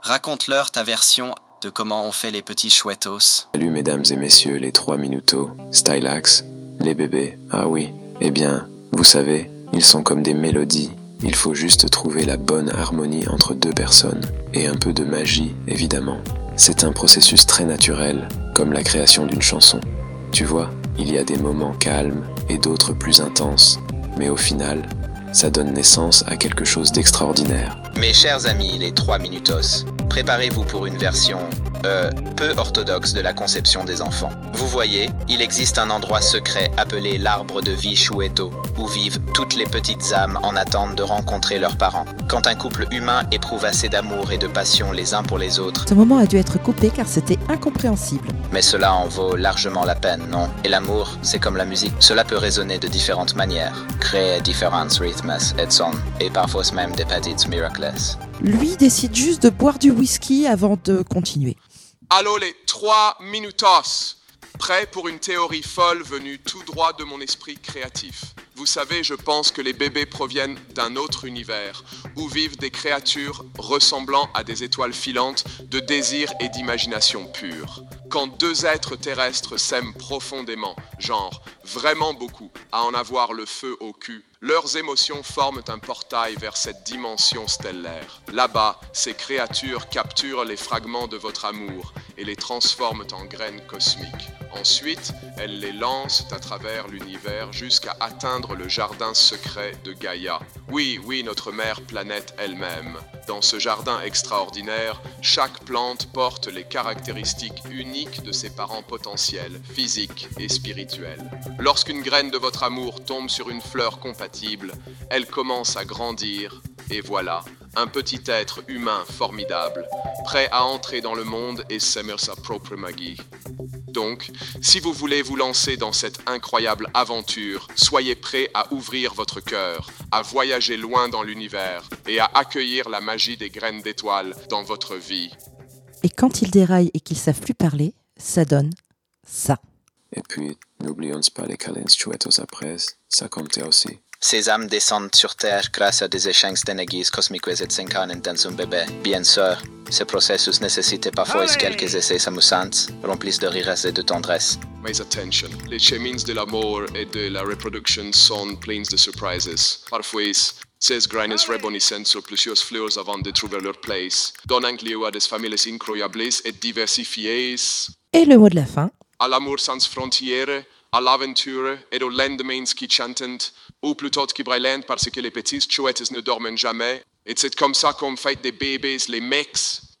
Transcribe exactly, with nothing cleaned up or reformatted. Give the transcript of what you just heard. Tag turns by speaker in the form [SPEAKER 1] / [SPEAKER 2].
[SPEAKER 1] Raconte-leur ta version de comment on fait les petits chouettos.
[SPEAKER 2] Salut mesdames et messieurs les trois minutos, Stylax, les bébés, ah oui, eh bien, vous savez, ils sont comme des mélodies, il faut juste trouver la bonne harmonie entre deux personnes, et un peu de magie, évidemment. C'est un processus très naturel, comme la création d'une chanson. Tu vois, il y a des moments calmes et d'autres plus intenses, mais au final, ça donne naissance à quelque chose d'extraordinaire.
[SPEAKER 1] Mes chers amis, les trois minutos, préparez-vous pour une version, euh, peu orthodoxe de la conception des enfants. Vous voyez, il existe un endroit secret appelé l'arbre de vie chouetto, où vivent toutes les petites âmes en attente de rencontrer leurs parents. Quand un couple humain éprouve assez d'amour et de passion les uns pour les autres...
[SPEAKER 3] Ce moment a dû être coupé car c'était incompréhensible.
[SPEAKER 1] Mais cela en vaut largement la peine, non? Et l'amour, c'est comme la musique, cela peut résonner de différentes manières, créer différents rythmes et sons, et parfois même des petites miracles.
[SPEAKER 3] Lui décide juste de boire du whisky avant de continuer.
[SPEAKER 4] Allô les trois minutos, prêts pour une théorie folle venue tout droit de mon esprit créatif. Vous savez, je pense que les bébés proviennent d'un autre univers, où vivent des créatures ressemblant à des étoiles filantes de désir et d'imagination pure. Quand deux êtres terrestres s'aiment profondément, genre vraiment beaucoup, à en avoir le feu au cul, leurs émotions forment un portail vers cette dimension stellaire. Là-bas, ces créatures capturent les fragments de votre amour et les transforment en graines cosmiques. Ensuite, elles les lancent à travers l'univers jusqu'à atteindre le jardin secret de Gaïa. Oui, oui, notre mère planète elle-même. Dans ce jardin extraordinaire, chaque plante porte les caractéristiques uniques de ses parents potentiels, physiques et spirituels. Lorsqu'une graine de votre amour tombe sur une fleur compatible, elle commence à grandir, et voilà, un petit être humain formidable, prêt à entrer dans le monde et s'aimer sa propre magie. Donc, si vous voulez vous lancer dans cette incroyable aventure, soyez prêts à ouvrir votre cœur, à voyager loin dans l'univers et à accueillir la magie des graines d'étoiles dans votre vie.
[SPEAKER 3] Et quand ils déraillent et qu'ils savent plus parler, ça donne ça.
[SPEAKER 2] Et puis, n'oublions pas les câlins chouettos après, ça comptait aussi.
[SPEAKER 1] Ces âmes descendent sur Terre grâce à des échanges d'énergies cosmiques et s'incarnent dans un bébé. Bien sûr, ce processus nécessite parfois quelques essais amusants, remplis de rires et de tendresse.
[SPEAKER 4] Mais attention, les chemins de l'amour et de la reproduction sont pleins de surprises. Parfois, ces graines rebondissent sur plusieurs fleurs avant de trouver leur place, donnant lieu à des familles incroyables et diversifiées.
[SPEAKER 3] Et le mot de la fin.
[SPEAKER 4] À l'amour sans frontières, à l'aventure et aux lendemains qui chantent, ou plutôt qui brillent parce que les petits chouettes ne dorment jamais. Et c'est comme ça qu'on fait des bébés, les mecs.